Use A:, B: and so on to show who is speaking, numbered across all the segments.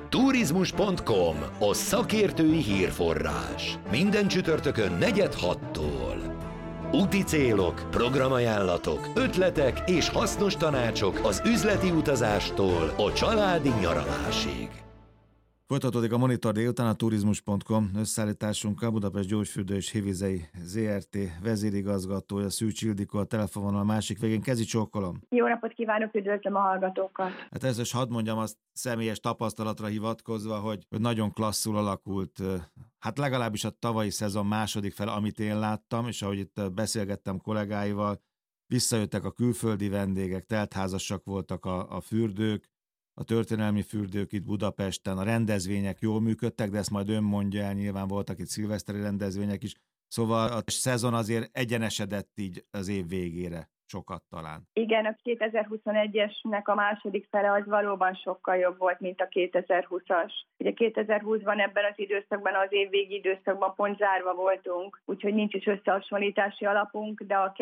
A: Turizmus.com, a szakértői hírforrás. Minden csütörtökön 4:06-tól. Úti célok, programajánlatok, ötletek és hasznos tanácsok az üzleti utazástól a családi nyaralásig.
B: Folytatódik a Monitor délután a Turizmus.com összeállításunkkal. Budapest Gyógyfürdő és Hivizei ZRT vezérigazgatója Szűcs Ildikó a telefonvonal a másik végén. Kezi csókolom!
C: Jó napot kívánok, üdvözlöm a hallgatókat!
B: Hát először is hadd mondjam azt személyes tapasztalatra hivatkozva, hogy nagyon klasszul alakult, hát legalábbis a tavalyi szezon második fele, amit én láttam, és ahogy itt beszélgettem kollégáival, visszajöttek a külföldi vendégek, teltházasak voltak a fürdők, a történelmi fürdők itt Budapesten, a rendezvények jól működtek, de ezt majd ön mondja el, nyilván voltak itt szilveszteri rendezvények is, szóval a szezon azért egyenesedett így az év végére, sokat talán.
C: Igen, a 2021-esnek a második fele az valóban sokkal jobb volt, mint a 2020-as. Ugye 2020-ban ebben az időszakban, az évvégi időszakban pont zárva voltunk, úgyhogy nincs is összehasonlítási alapunk, de a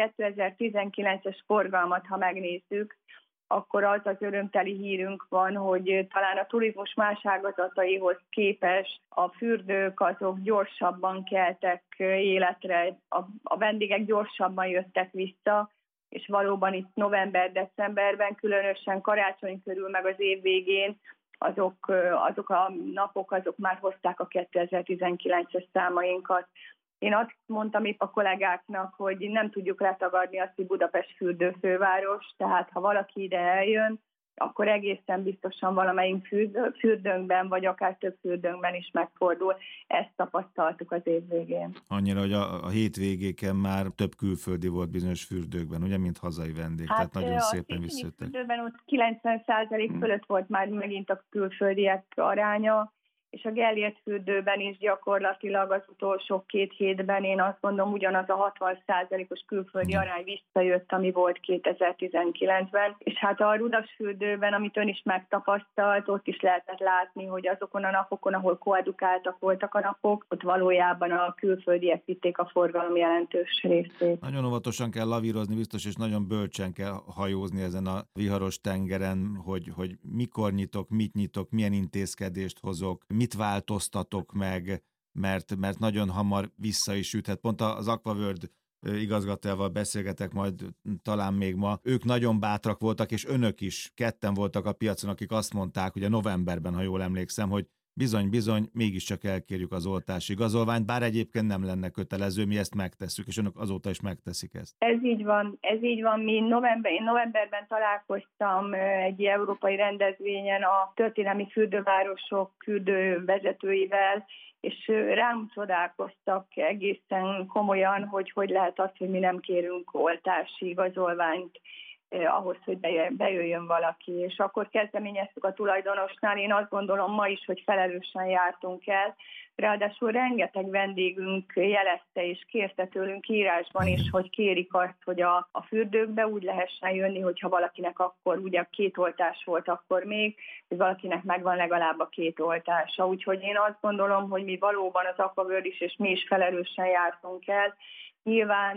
C: 2019-es forgalmat, ha megnézzük, akkor az örömteli hírünk van, hogy talán a turizmus más ágazataihoz képest a fürdők azok gyorsabban keltek életre, a vendégek gyorsabban jöttek vissza, és valóban itt november-decemberben, különösen karácsony körül meg az év végén azok a napok azok már hozták a 2019-es számainkat. Én azt mondtam épp a kollégáknak, hogy nem tudjuk letagadni azt, hogy Budapest fürdőfőváros, tehát ha valaki ide eljön, akkor egészen biztosan valamelyik fürdőnkben, vagy akár több fürdőnkben is megfordul. Ezt tapasztaltuk az év végén.
B: Annyira, hogy a hétvégéken már több külföldi volt bizonyos fürdőkben, ugye, mint hazai vendég, hát tehát nagyon szépen visszajöttek. A fürdőben
C: ott 90% fölött volt már megint a külföldiek aránya, és a Gellért fürdőben is gyakorlatilag az utolsó 2 hétben én azt mondom, ugyanaz a 60%-os külföldi arány visszajött, ami volt 2019-ben. És hát a Rudas fürdőben, amit ön is megtapasztalt, ott is lehetett látni, hogy azokon a napokon, ahol koedukáltak voltak a napok, ott valójában a külföldiek vitték a forgalom jelentős részét.
B: Nagyon óvatosan kell lavírozni biztos, és nagyon bölcsen kell hajózni ezen a viharos tengeren, hogy mikor nyitok, mit nyitok, milyen intézkedést hozok, mit változtatok meg, mert nagyon hamar vissza is üthet. Pont az Aquaworld igazgatójával beszélgetek majd talán még ma. Ők nagyon bátrak voltak, és önök is ketten voltak a piacon, akik azt mondták, hogy a novemberben, ha jól emlékszem, hogy bizony, mégiscsak elkérjük az oltási igazolványt, bár egyébként nem lenne kötelező, mi ezt megtesszük, és önök azóta is megteszik ezt.
C: Ez így van. Én novemberben találkoztam egy európai rendezvényen a történelmi fürdővárosok fürdővezetőivel, és rám csodálkoztak egészen komolyan, hogy lehet az, hogy mi nem kérünk oltási igazolványt ahhoz, hogy bejöjjön valaki. És akkor kezdeményeztük a tulajdonosnál, én azt gondolom ma is, hogy felelősen jártunk el. Ráadásul rengeteg vendégünk jelezte és kérte tőlünk írásban is, hogy kérik azt, hogy a fürdőkbe úgy lehessen jönni, hogyha valakinek akkor, ugye 2 oltás volt akkor még, hogy valakinek megvan legalább a 2 oltása. Úgyhogy én azt gondolom, hogy mi valóban az Aquaworld is, és mi is felelősen jártunk el. Nyilván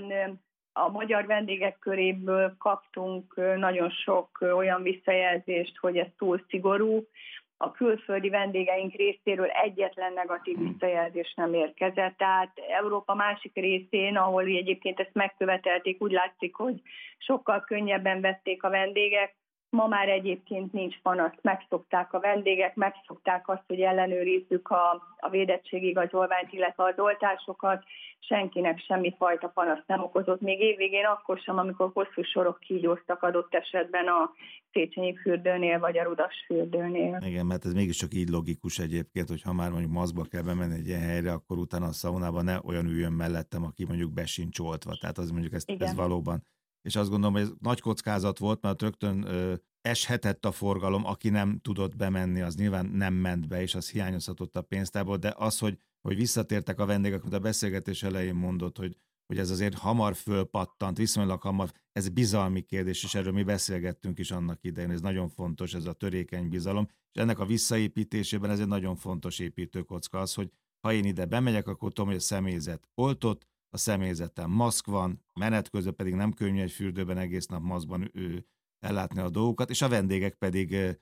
C: a magyar vendégek köréből kaptunk nagyon sok olyan visszajelzést, hogy ez túl szigorú. A külföldi vendégeink részéről egyetlen negatív visszajelzés nem érkezett. Tehát Európa másik részén, ahol egyébként ezt megkövetelték, úgy látszik, hogy sokkal könnyebben vették a vendégek. Ma már egyébként nincs panasz, megszokták a vendégek, megszokták azt, hogy ellenőrizzük a védettségigazolványt, illetve az oltásokat, senkinek semmifajta panasz nem okozott. Még évvégén akkor sem, amikor hosszú sorok kígyóztak adott esetben a Széchenyi fürdőnél, vagy a Rudas fürdőnél.
B: Igen, mert ez mégiscsak így logikus egyébként, hogy ha már mondjuk maszkba kell bemenni egy ilyen helyre, akkor utána a szaunában ne olyan üljön mellettem, aki mondjuk be sincs oltva. Tehát az mondjuk ez valóban. És azt gondolom, hogy ez nagy kockázat volt, mert rögtön eshetett a forgalom, aki nem tudott bemenni, az nyilván nem ment be, és az hiányozhatott a pénztárból, de az, hogy visszatértek a vendégek, amit a beszélgetés elején mondott, hogy ez azért hamar fölpattant, viszonylag hamar, ez bizalmi kérdés, és erről mi beszélgettünk is annak idején, ez nagyon fontos, ez a törékeny bizalom, és ennek a visszaépítésében ez egy nagyon fontos építőkocka az, hogy ha én ide bemegyek, akkor tudom, hogy a személyzet oltott, a személyzeten maszk van, menet közben pedig nem könnyű egy fürdőben egész nap maszkban ellátni a dolgokat, és a vendégek pedig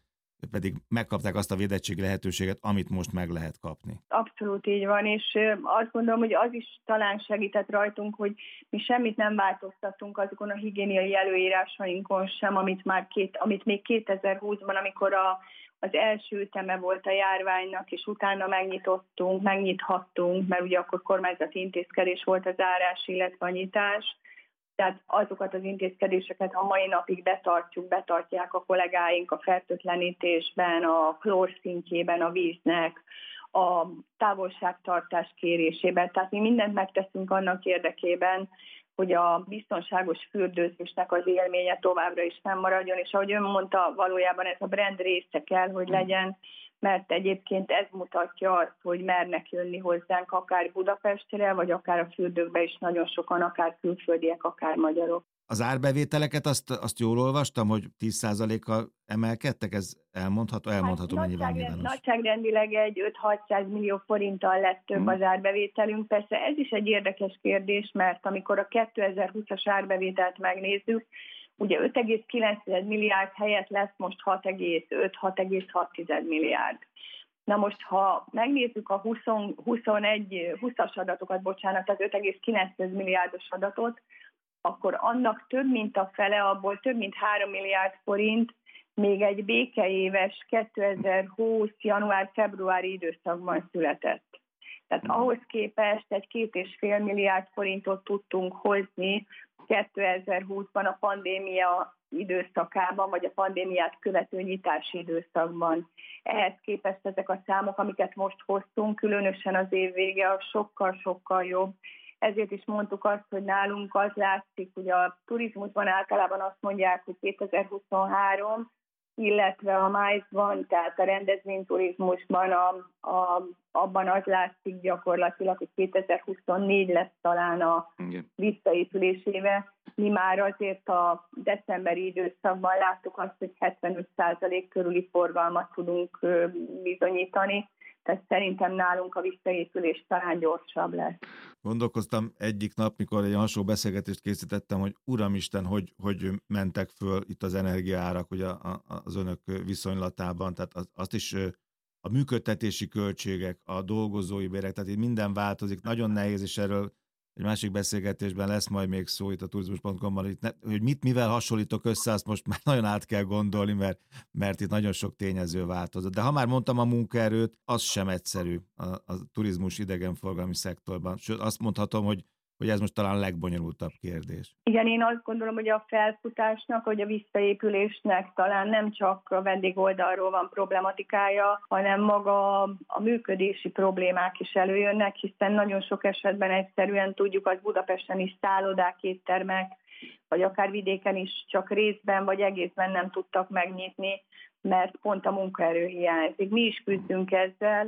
B: pedig megkapták azt a védettségi lehetőséget, amit most meg lehet kapni.
C: Abszolút így van, és azt gondolom, hogy az is talán segített rajtunk, hogy mi semmit nem változtattunk azokon a higiéniai előírásainkon sem, amit még 2020-ban, amikor az első üteme volt a járványnak, és utána megnyithattunk, mert ugye akkor kormányzati intézkedés volt a zárás, illetve a nyitás. Tehát azokat az intézkedéseket a mai napig betartják a kollégáink a fertőtlenítésben, a klór szintjében a víznek, a távolságtartás kérésében. Tehát mi mindent megteszünk annak érdekében, hogy a biztonságos fürdőzésnek az élménye továbbra is fennmaradjon, és ahogy ön mondta, valójában ez a brand része kell, hogy legyen, mert egyébként ez mutatja azt, hogy mernek jönni hozzánk akár Budapestre, vagy akár a fürdőkbe is nagyon sokan, akár külföldiek, akár magyarok.
B: Az árbevételeket azt jól olvastam, hogy 10%-kal emelkedtek, ez elmondható mennyivel nyilvános?
C: Nagyságrendileg egy 5-600 millió forinttal lett több az árbevételünk. Persze ez is egy érdekes kérdés, mert amikor a 2020-as árbevételt megnézzük, ugye 5,9 milliárd helyett lesz most 6,5-6,6 milliárd. Na most, ha megnézzük a 20-as adatokat, tehát 5,9 milliárdos adatot, akkor annak több mint a fele, abból több mint 3 milliárd forint még egy békeéves 2020. január-februári időszakban született. Tehát ahhoz képest egy 2,5 milliárd forintot tudtunk hozni 2020-ban a pandémia időszakában, vagy a pandémiát követő nyitási időszakban. Ehhez képest ezek a számok, amiket most hoztunk, különösen az év vége, a sokkal-sokkal jobb. Ezért is mondtuk azt, hogy nálunk az látszik, hogy a turizmusban általában azt mondják, hogy 2023, illetve a MICE-ban, tehát a rendezvényturizmusban abban az látszik gyakorlatilag, hogy 2024 lesz talán a visszaépülésével. Mi már azért a decemberi időszakban láttuk azt, hogy 75% körüli forgalmat tudunk bizonyítani, tehát szerintem nálunk a visszaépülés talán gyorsabb lesz.
B: Gondolkoztam egyik nap, mikor egy hasonló beszélgetést készítettem, hogy uramisten, hogy mentek föl itt az energiaárak ugye az önök viszonylatában, tehát azt is a működtetési költségek, a dolgozói bérek, tehát itt minden változik, nagyon nehéz, és erről egy másik beszélgetésben lesz majd még szó itt a turizmus.com-ban, hogy mivel hasonlítok össze, azt most már nagyon át kell gondolni, mert itt nagyon sok tényező változott. De ha már mondtam a munkaerőt, az sem egyszerű a turizmus idegenforgalmi szektorban. Sőt, azt mondhatom, hogy ez most talán a legbonyolultabb kérdés.
C: Igen, én azt gondolom, hogy a felfutásnak, vagy a visszaépülésnek talán nem csak a vendégoldalról van problematikája, hanem maga a működési problémák is előjönnek, hiszen nagyon sok esetben egyszerűen tudjuk, az Budapesten is szállodák, éttermek, vagy akár vidéken is csak részben vagy egészben nem tudtak megnyitni, mert pont a munkaerő hiányzik. Mi is küzdünk ezzel.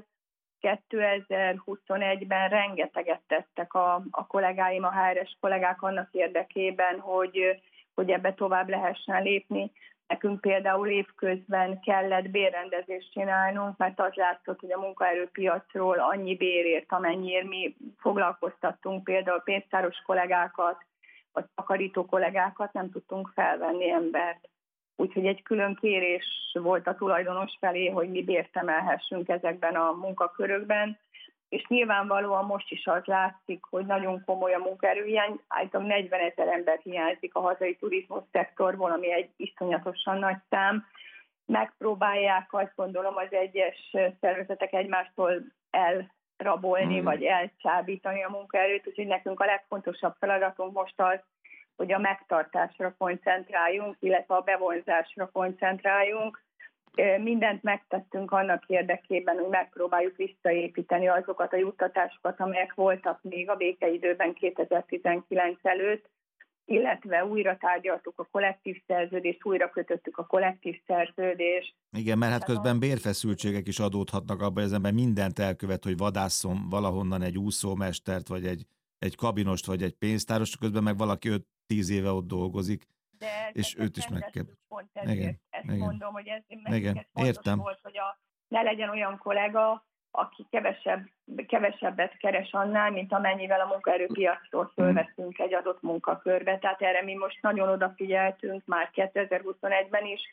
C: 2021-ben rengeteget tettek a kollégáim, a HRS kollégák annak érdekében, hogy ebbe tovább lehessen lépni. Nekünk például évközben kellett bérrendezést csinálnunk, mert az látszott, hogy a munkaerőpiacról annyi bérért, amennyiért mi foglalkoztattunk például pénztáros kollégákat, vagy takarító kollégákat, nem tudtunk felvenni embert. Úgyhogy egy külön kérés volt a tulajdonos felé, hogy mi bért emelhessünk ezekben a munkakörökben, és nyilvánvalóan most is az látszik, hogy nagyon komoly a munkaerőhiány, általában 40 000 ember hiányzik a hazai turizmus szektorból, ami egy iszonyatosan nagy szám. Megpróbálják, azt gondolom, az egyes szervezetek egymástól elrabolni, vagy elcsábítani a munkaerőt, úgyhogy nekünk a legfontosabb feladatunk most az, hogy a megtartásra koncentráljunk, illetve a bevonzásra koncentráljunk. Mindent megtettünk annak érdekében, hogy megpróbáljuk visszaépíteni azokat a juttatásokat, amelyek voltak még a békeidőben 2019 előtt, illetve újra tárgyaltuk a kollektív szerződést, újra kötöttük a kollektív szerződést.
B: Igen, mert hát közben bérfeszültségek is adódhatnak abban, hogy az ember mindent elkövet, hogy vadásszon valahonnan egy úszómestert, vagy egy kabinost, vagy egy pénztárost, közben meg valaki 5-10 éve ott dolgozik, és őt is meg kell.
C: Ezt mondom, hogy ez
B: fontos
C: értem. Volt, hogy ne legyen olyan kollega, aki kevesebbet keres annál, mint amennyivel a munkaerőpiacról fölveszünk egy adott munkakörbe. Tehát erre mi most nagyon odafigyeltünk már 2021-ben is,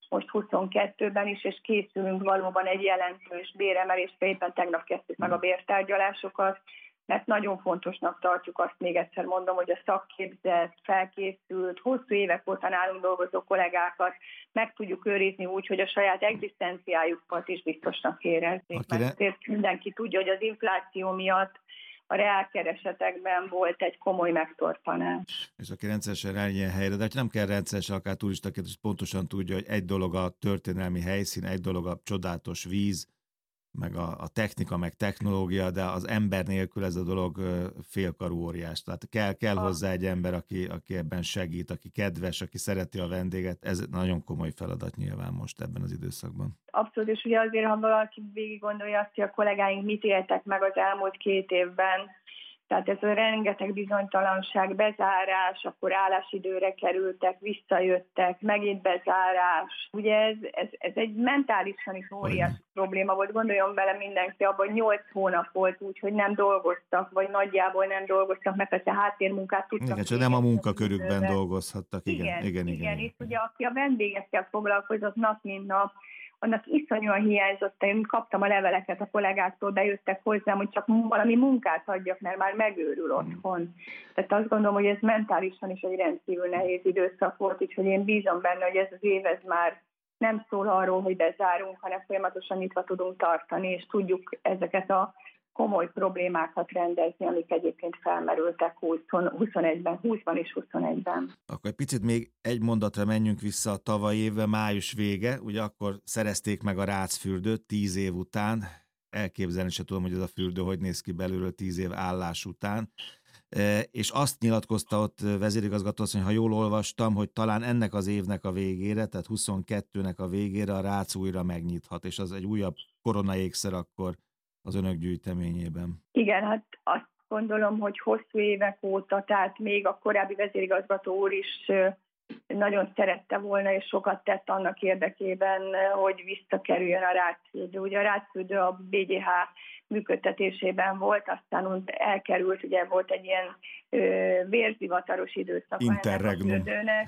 C: most 22-ben is, és készülünk valóban egy jelentős béremelésre, éppen tegnap kezdtük meg a bértárgyalásokat, mert nagyon fontosnak tartjuk, azt még egyszer mondom, hogy a szakképzett, felkészült, hosszú évek óta nálunk dolgozó kollégákat meg tudjuk őrizni úgy, hogy a saját egzisztenciájukat is biztosnak érezzék. Mert mindenki tudja, hogy az infláció miatt a reálkeresetekben volt egy komoly megtorpanás.
B: És aki rendszeresen rá ilyen helyre, de nem kell rendszeresen, akár turistaként, és pontosan tudja, hogy egy dolog a történelmi helyszín, egy dolog a csodálatos víz, meg a technika, meg technológia, de az ember nélkül ez a dolog félkarú óriás. Tehát kell hozzá egy ember, aki ebben segít, aki kedves, aki szereti a vendéget. Ez nagyon komoly feladat nyilván most ebben az időszakban.
C: Abszolút, és ugye azért, ha valaki végig gondolja azt, hogy a kollégáink mit éltek meg az elmúlt 2 évben, tehát ez a rengeteg bizonytalanság, bezárás, akkor állásidőre kerültek, visszajöttek, megint bezárás. Ugye ez egy mentálisan is óriási probléma volt. Gondoljon bele mindenki abban, hogy 8 hónap volt úgy, hogy nem dolgoztak, vagy nagyjából nem dolgoztak, mert persze háttérmunkát tudtak.
B: Igen, csak nem a munkakörükben dolgozhattak. Igen.
C: És ugye aki a vendégekkel foglalkozott nap, mint nap, annak iszonyúan hiányzott, én kaptam a leveleket a kollégáktól, bejöttek hozzám, hogy csak valami munkát adjak, mert már megőrül otthon. Tehát azt gondolom, hogy ez mentálisan is egy rendkívül nehéz időszak volt, úgyhogy én bízom benne, hogy ez az év ez már nem szól arról, hogy bezárunk, hanem folyamatosan nyitva tudunk tartani, és tudjuk ezeket a komoly problémákat rendezni, amik egyébként felmerültek 21-ben, 20-ban és 21-ben.
B: Akkor egy picit még egy mondatra menjünk vissza a tavalyi évben, május vége, ugye akkor szerezték meg a Rácfürdőt 10 év után, elképzelni se tudom, hogy ez a fürdő hogy néz ki belülről 10 év állás után, és azt nyilatkozta ott vezérigazgató asszony, ha jól olvastam, hogy talán ennek az évnek a végére, tehát 22-nek a végére a Rác újra megnyithat, és az egy újabb koronaékszer akkor az önök gyűjteményében.
C: Igen, hát azt gondolom, hogy hosszú évek óta, tehát még a korábbi vezérigazgató úr is nagyon szerette volna, és sokat tett annak érdekében, hogy visszakerüljön a Rácfürdő. Ugye a Rácfürdő a BGH működtetésében volt, aztán elkerült, ugye volt egy ilyen vérzivataros időszak.
B: Interregnum.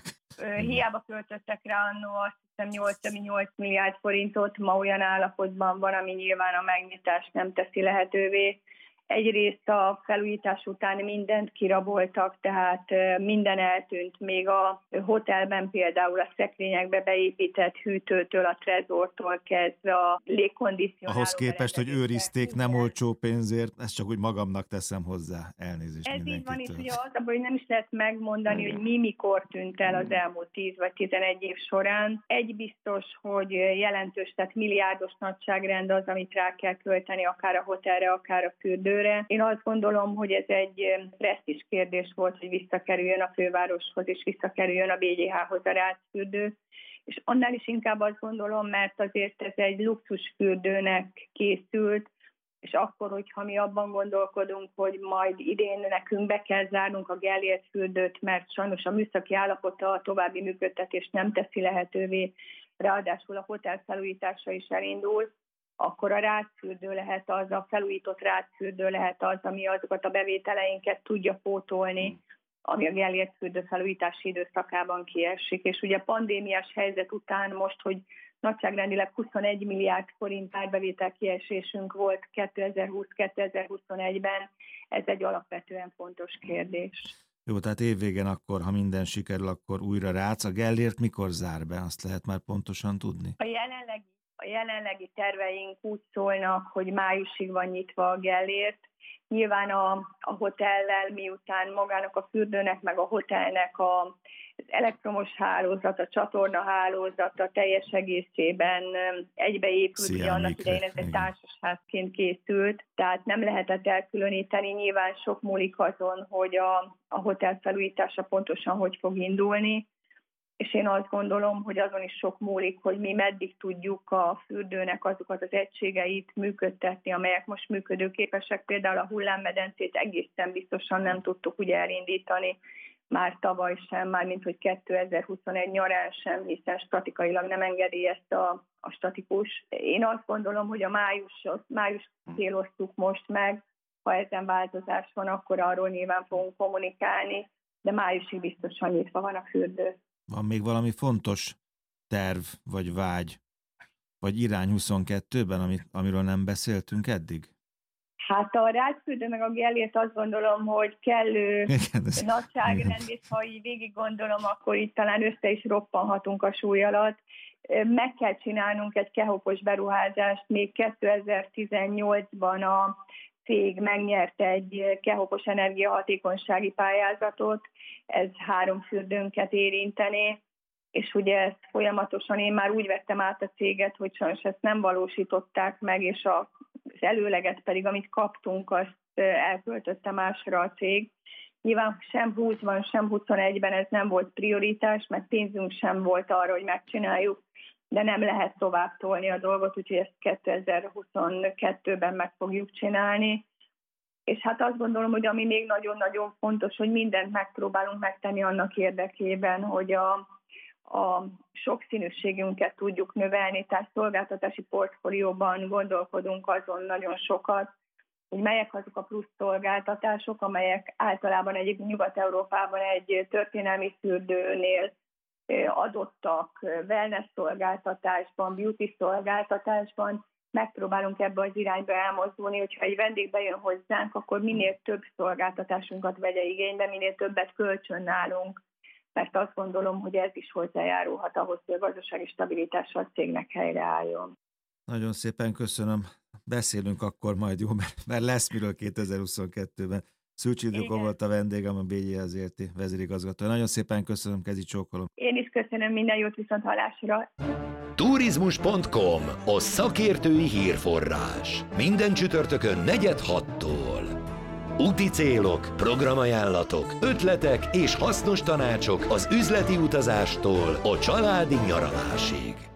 C: Hiába költöttek rá annó, azt hiszem 8 milliárd forintot, ma olyan állapotban van, ami nyilván a megnyitást nem teszi lehetővé. Egyrészt a felújítás után mindent kiraboltak, tehát minden eltűnt, még a hotelben például a szekrényekbe beépített hűtőtől, a trezortól kezdve a légkondicionáló.
B: Ahhoz képest, hogy őrizték nem olcsó pénzért, ezt csak úgy magamnak teszem hozzá, elnézést
C: ez
B: mindenkitől.
C: Ez így van, és ugye az, hogy nem is lehet megmondani, hogy mikor tűnt el az elmúlt 10 vagy 11 év során. Egy biztos, hogy jelentős, tehát milliárdos nagyságrend az, amit rá kell költeni, akár a hotelre, akár a fürdőre. Én azt gondolom, hogy ez egy presztízs kérdés volt, hogy visszakerüljön a fővároshoz, és visszakerüljön a BGH-hoz a Rácfürdő. És annál is inkább azt gondolom, mert azért ez egy luxusfürdőnek készült, és akkor, hogyha mi abban gondolkodunk, hogy majd idén nekünk be kell zárnunk a Gellért fürdőt, mert sajnos a műszaki állapota a további működtetést nem teszi lehetővé, ráadásul a hotel felújítása is elindul, akkor a Rácfürdő lehet az, a felújított Rácfürdő lehet az, ami azokat a bevételeinket tudja pótolni, ami a Gellért fürdő felújítási időszakában kiesik. És ugye pandémiás helyzet után most, hogy nagyságrendileg 21 milliárd forint árbevétel kiesésünk volt 2020-2021-ben, ez egy alapvetően fontos kérdés.
B: Jó, tehát évvégén akkor, ha minden sikerül, akkor újra Rác. A Gellért mikor zár be? Azt lehet már pontosan tudni?
C: A jelenlegi terveink úgy szólnak, hogy májusig van nyitva a Gellért. Nyilván a hotellel, miután magának a fürdőnek, meg a hotelnek az elektromos hálózat, a csatorna hálózata teljes egészében egybeépült, ugye annak idején ez egy társasházként készült, tehát nem lehetett elkülöníteni, nyilván sok múlik azon, hogy a hotel felújítása pontosan hogy fog indulni, és én azt gondolom, hogy azon is sok múlik, hogy mi meddig tudjuk a fürdőnek azokat az egységeit működtetni, amelyek most működőképesek. Például a hullámmedencét egészen biztosan nem tudtuk ugye elindítani, már tavaly sem, mármint hogy 2021 nyarán sem, hiszen statikailag nem engedélyezte a statikus. Én azt gondolom, hogy a május céloztuk most meg, ha ezen változás van, akkor arról nyilván fogunk kommunikálni, de májusig biztosan nyitva van a fürdő.
B: Van még valami fontos terv, vagy vágy, vagy irány 22-ben, amiről nem beszéltünk eddig?
C: Hát a rácsfürdő meg a gellért azt gondolom, hogy kellő nagyságrend, és ha így végig gondolom, akkor itt talán össze is roppanhatunk a súly alatt. Meg kell csinálnunk egy kehopos beruházást. Még 2018-ban a cég megnyerte egy kehopos energiahatékonysági pályázatot, ez 3 fürdőnket érinteni, és ugye ezt folyamatosan én már úgy vettem át a céget, hogy sajnos ezt nem valósították meg, és az előleget pedig, amit kaptunk, azt elköltötte másra a cég. Nyilván sem 20-ban, sem 21-ben ez nem volt prioritás, mert pénzünk sem volt arra, hogy megcsináljuk, de nem lehet tovább tolni a dolgot, úgyhogy ezt 2022-ben meg fogjuk csinálni. És hát azt gondolom, hogy ami még nagyon-nagyon fontos, hogy mindent megpróbálunk megtenni annak érdekében, hogy a sokszínűségünket tudjuk növelni, tehát szolgáltatási portfólióban gondolkodunk azon nagyon sokat, hogy melyek azok a plusz szolgáltatások, amelyek általában egyébként Nyugat-Európában egy történelmi fürdőnél adottak, wellness szolgáltatásban, beauty szolgáltatásban. Megpróbálunk ebbe az irányba elmozdulni, hogyha egy vendég bejön hozzánk, akkor minél több szolgáltatásunkat vegye igénybe, minél többet kölcsön nálunk, mert azt gondolom, hogy ez is hozzájárulhat ahhoz, hogy a gazdasági stabilitással a cégnek helyreálljon.
B: Nagyon szépen köszönöm. Beszélünk akkor majd, jó, mert lesz miről 2022-ben. Szűcs Ildikó volt a vendégem, a BGH Zrt. Vezérigazgató. Nagyon szépen köszönöm, kezi csókolom.
C: Én is köszönöm, minden jót, viszont hallásra.
A: Turizmus.com, a szakértői hírforrás. Minden csütörtökön 4-6-tól. Úti célok, programajánlatok, ötletek és hasznos tanácsok az üzleti utazástól a családi nyaralásig.